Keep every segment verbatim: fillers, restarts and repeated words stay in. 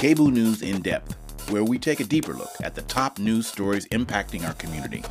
K B O O News In Depth, where we take a deeper look at the top news stories impacting our community.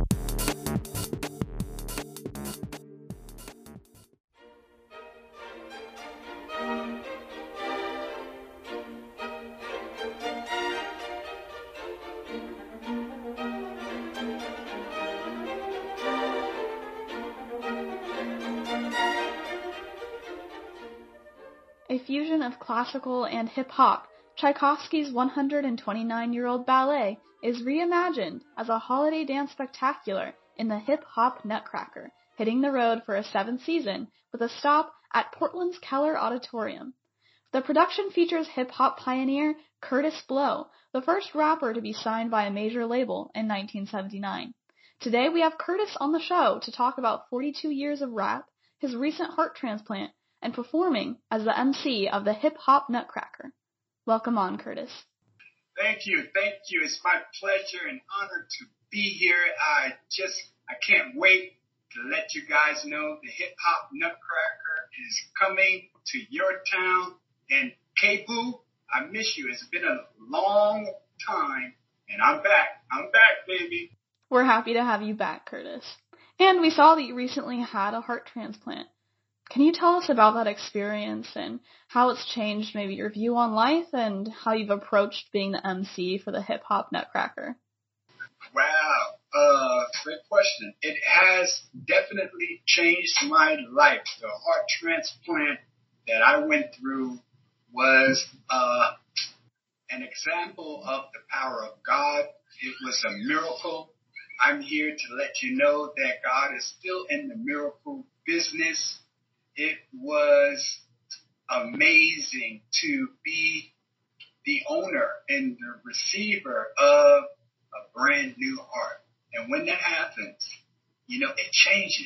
A fusion of classical and hip-hop, Tchaikovsky's one hundred twenty-nine-year-old ballet is reimagined as a holiday dance spectacular in the Hip-Hop Nutcracker, hitting the road for a seventh season with a stop at Portland's Keller Auditorium. The production features hip-hop pioneer Kurtis Blow, the first rapper to be signed by a major label in nineteen seventy-nine. Today we have Kurtis on the show to talk about forty-two years of rap, his recent heart transplant, and performing as the M C of the Hip-Hop Nutcracker. Welcome on, Kurtis. Thank you, thank you. It's my pleasure and honor to be here. I just, I can't wait to let you guys know the Hip-Hop Nutcracker is coming to your town. And K B O O, I miss you. It's been a long time, and I'm back. I'm back, baby. We're happy to have you back, Kurtis. And we saw that you recently had a heart transplant. Can you tell us about that experience and how it's changed maybe your view on life and how you've approached being the M C for the Hip Hop Nutcracker? Wow, uh, great question. It has definitely changed my life. The heart transplant that I went through was uh, an example of the power of God. It was a miracle. I'm here to let you know that God is still in the miracle business. It was amazing to be the owner and the receiver of a brand new heart. And when that happens, you know, it changes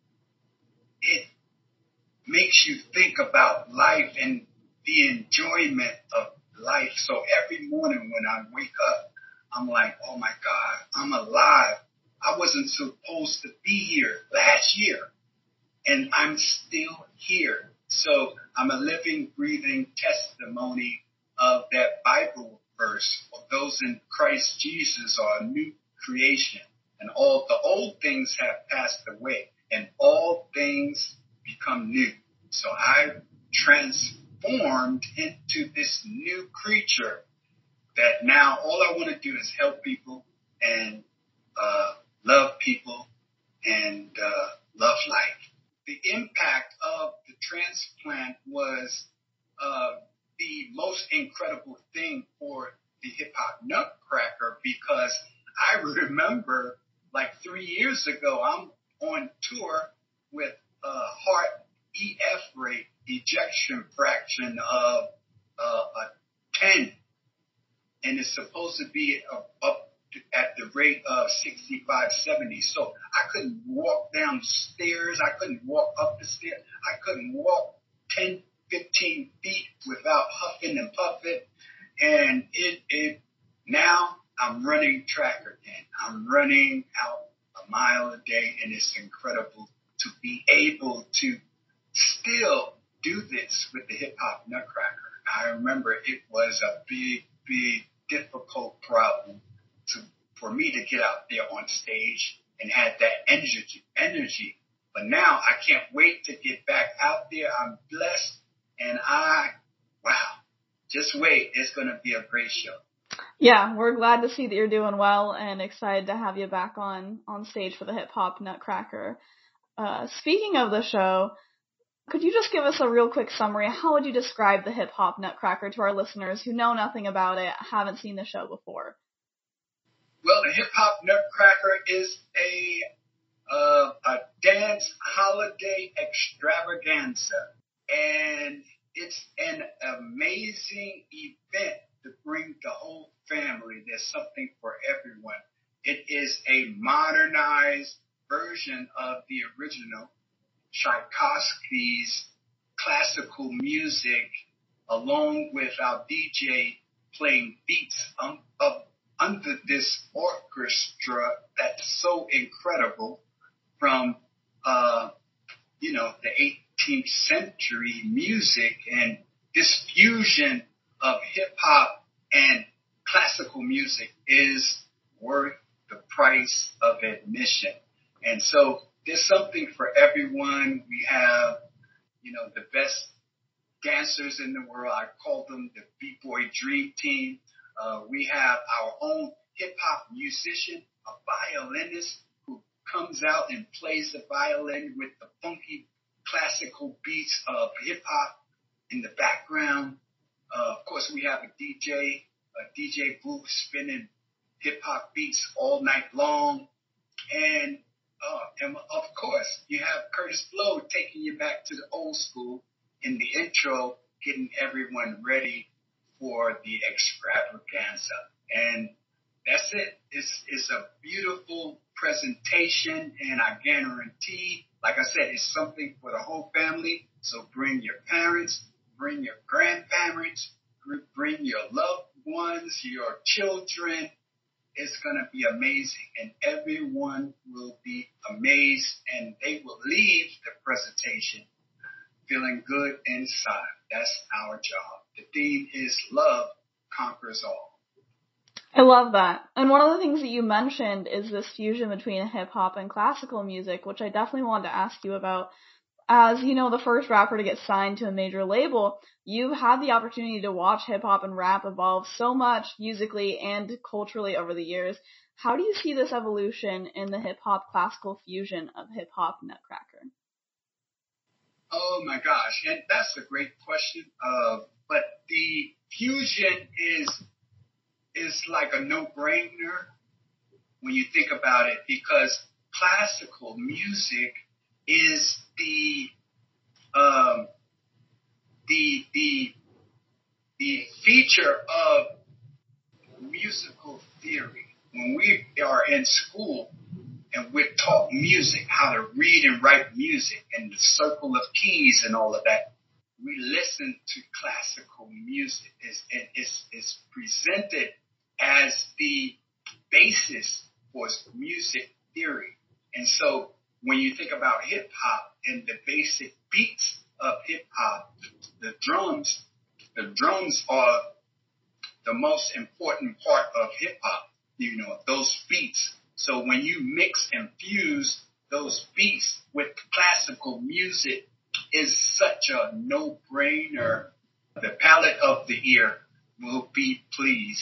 you. It makes you think about life and the enjoyment of life. So every morning when I wake up, I'm like, oh my God, I'm alive. I wasn't supposed to be here last year. And I'm still here. So I'm a living, breathing testimony of that Bible verse. Those in Christ Jesus are a new creation. And all the old things have passed away. And all things become new. So I transformed into this new creature that now all I want to do is help people and uh, love people and uh, love life. The impact of the transplant was uh, the most incredible thing for the Hip-Hop Nutcracker because I remember like three years ago, I'm on tour with a heart E F rate, ejection fraction of uh, a ten, and it's supposed to be a, up at the rate of sixty-five, seventy. So I couldn't walk down the stairs. I couldn't walk up the stairs. I couldn't walk ten, fifteen feet without huffing and puffing. And it, it, now I'm running track again. I'm running out a mile a day, and it's incredible to be able to still do this with the Hip Hop Nutcracker. I remember it was a big, big, difficult problem to, for me to get out there on stage and have that energy, energy. But now I can't wait to get back out there. I'm blessed, and I, wow, just wait. It's going to be a great show. Yeah, we're glad to see that you're doing well and excited to have you back on, on stage for the Hip Hop Nutcracker. Uh, speaking of the show, could you just give us a real quick summary? How would you describe the Hip Hop Nutcracker to our listeners who know nothing about it, haven't seen the show before? Well, the Hip Hop Nutcracker is a uh, a dance holiday extravaganza, and it's an amazing event to bring the whole family. There's something for everyone. It is a modernized version of the original Tchaikovsky's classical music, along with our D J playing beats um, up under this orchestra that's so incredible from, uh, you know, the eighteenth century music and this fusion of hip hop and classical music is worth the price of admission. And so there's something for everyone. We have, you know, the best dancers in the world. I call them the B-Boy Dream Team. Uh, we have our own hip-hop musician, a violinist who comes out and plays the violin with the funky classical beats of hip-hop in the background. Uh, of course, we have a D J, a D J booth spinning hip-hop beats all night long. And, uh, and of course, you have Curtis Blow taking you back to the old school in the intro, getting everyone ready for the extravaganza. And that's it. It's, it's a beautiful presentation, and I guarantee, like I said, it's something for the whole family. So bring your parents, bring your grandparents, bring your loved ones, your children. It's going to be amazing, and everyone will be amazed, and they will leave the presentation feeling good inside. That's our job. The theme is love conquers all. I love that. And one of the things that you mentioned is this fusion between hip hop and classical music, which I definitely wanted to ask you about. As, you know, the first rapper to get signed to a major label, you've had the opportunity to watch hip hop and rap evolve so much musically and culturally over the years. How do you see this evolution in the hip hop classical fusion of hip hop Nutcracker? Oh my gosh, and that's a great question. Uh, but the fusion is is like a no-brainer when you think about it, because classical music is the um, the the the feature of musical theory. When we are in school and we're taught music, how to read and write music, and the circle of keys and all of that, we listen to classical music. It's, it's, it's presented as the basis for music theory. And so when you think about hip hop and the basic beats of hip hop, the drums, the drums are the most important part of hip hop, you know, those beats. So when you mix and fuse those beats with classical music, is such a no-brainer. The palate of the ear will be pleased.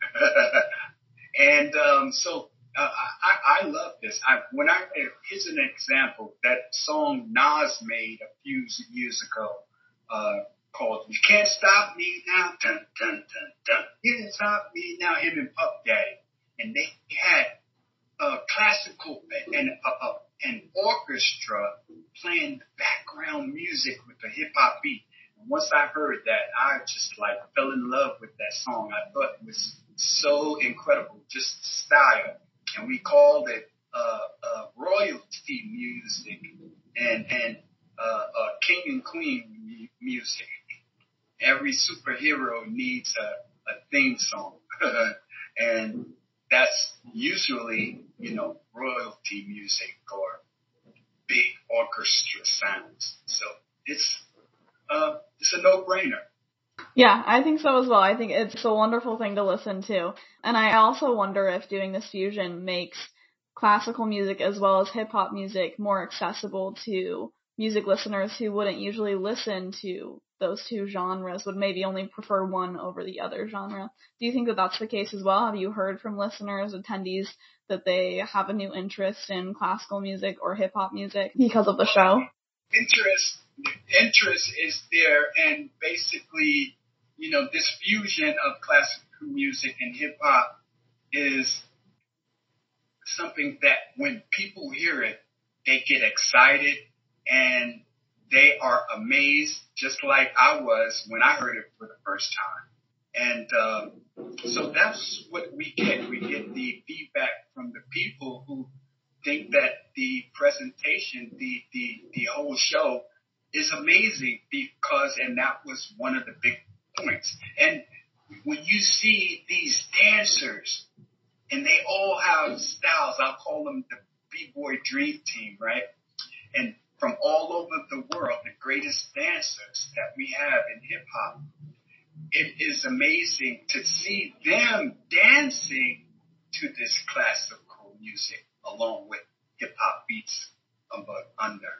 and um, so uh, I, I love this. I, when I here's an example, that song Nas made a few years ago uh, called "You Can't Stop Me Now." Dun, dun, dun, dun. You can't stop me now. Him and Puff Daddy, and they had uh, classical and uh, uh, an orchestra playing background music with the hip hop beat. And once I heard that, I just like fell in love with that song. I thought it was so incredible, just style. And we called it uh, uh, royalty music and and uh, uh, king and queen mu- music. Every superhero needs a, a theme song, and that's usually, you know, royalty music or big orchestra sounds. So it's uh, it's a no-brainer. Yeah, I think so as well. I think it's a wonderful thing to listen to. And I also wonder if doing this fusion makes classical music as well as hip-hop music more accessible to music listeners who wouldn't usually listen to those two genres, would maybe only prefer one over the other genre. Do you think that that's the case as well? Have you heard from listeners, attendees, that they have a new interest in classical music or hip-hop music because of the show? Interest, interest is there, and basically, you know, this fusion of classical music and hip-hop is something that when people hear it, they get excited and they are amazed, just like I was when I heard it for the first time. And um, so that's what we get. We get the feedback from the people who think that the presentation, the, the, the whole show is amazing because, and that was one of the big points. And when you see these dancers, and they all have styles, I'll call them the B-Boy Dream Team, right? And from all over the world, the greatest dancers that we have in hip-hop, it is amazing to see them dancing to this classical music along with hip hop beats under.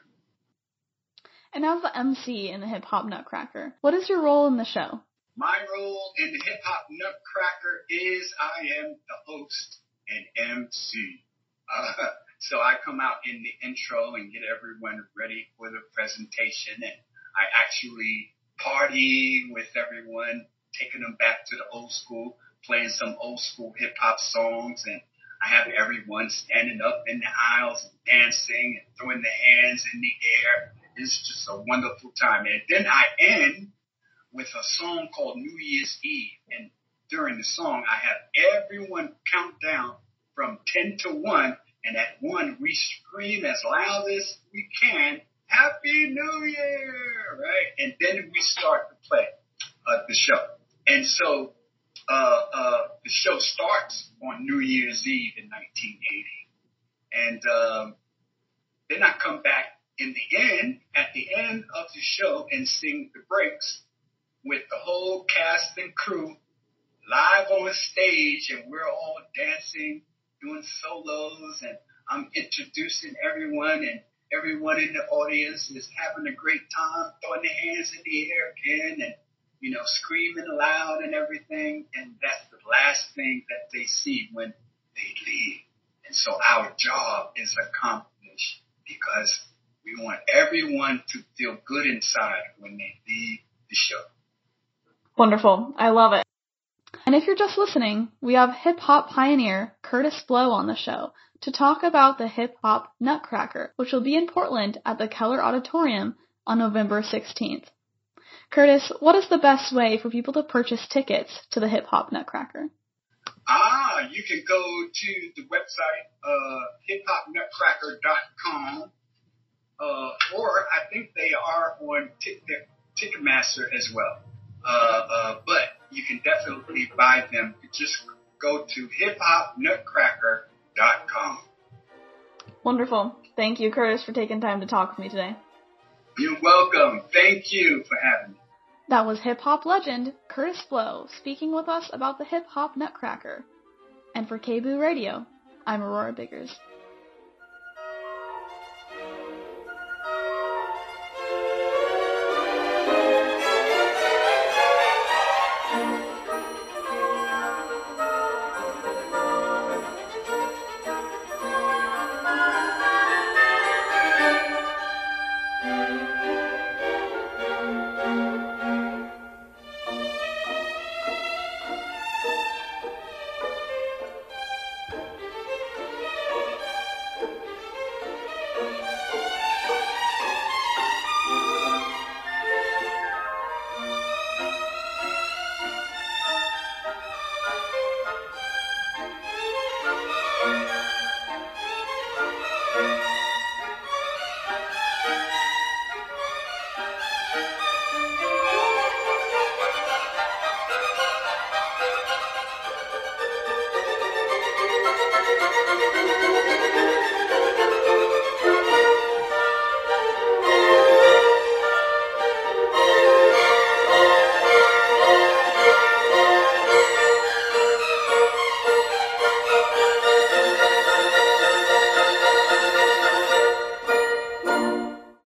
And as the M C in the Hip Hop Nutcracker, what is your role in the show? My role in the Hip Hop Nutcracker is I am the host and M C. Uh, so I come out in the intro and get everyone ready for the presentation, and I actually party with everyone, taking them back to the old school, playing some old school hip hop songs, and I have everyone standing up in the aisles and dancing and throwing their hands in the air. It's just a wonderful time. And then I end with a song called New Year's Eve. And during the song, I have everyone count down from ten to one. And at one, we scream as loud as we can, Happy New Year, right? And then we start to play uh, the show. And so uh, uh, the show starts on New Year's Eve in nineteen eighty. And um, then I come back in the end, at the end of the show, and sing the breaks with the whole cast and crew live on stage, and we're all dancing, doing solos, and I'm introducing everyone, and everyone in the audience is having a great time, throwing their hands in the air again, and, you know, screaming aloud and everything, and that's the last thing that they see when they leave. And so our job is accomplished because we want everyone to feel good inside when they leave the show. Wonderful. I love it. And if you're just listening, we have hip-hop pioneer Kurtis Blow on the show to talk about the Hip-Hop Nutcracker, which will be in Portland at the Keller Auditorium on November sixteenth. Kurtis, what is the best way for people to purchase tickets to the Hip-Hop Nutcracker? Ah, you can go to the website, uh, hip hop nutcracker dot com. Uh, or I think they are on Ticket, Ticketmaster as well. Uh, uh, but you can definitely buy them. Just go to hip hop nutcracker dot com. Wonderful. Thank you, Kurtis, for taking time to talk with me today. You're welcome. Thank you for having me. That was hip-hop legend Kurtis Blow speaking with us about the Hip-Hop Nutcracker. And for K B O O Radio, I'm Aurora Biggers. Thank you.